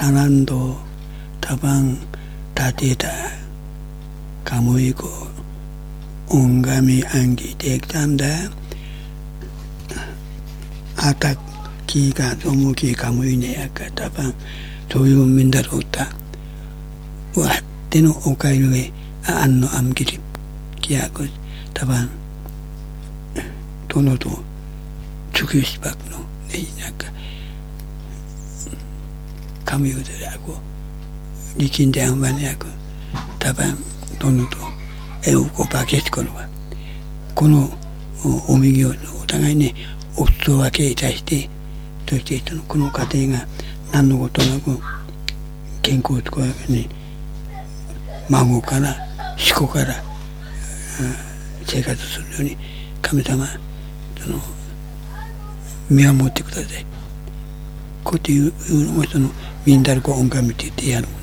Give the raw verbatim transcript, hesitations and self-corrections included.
taranto tabang tatita kamuiko ongami anggi tektanda atak kiga tomuki kamuine yaka tabang toyo mindarota watteno okaiwe anno amgiri kiako tabang tono to 죽이시박のねなんか神をでやこ力んであんまりやこ多分どのと絵をこう化けしこのはこのお右をお互いに夫を分けいたしてとしていたのこの家庭が何のことなく健康とかに孫から子子から生活するように神様その見守ってください。こうやっていうのもそのみんなでこう音楽見ててやるもん。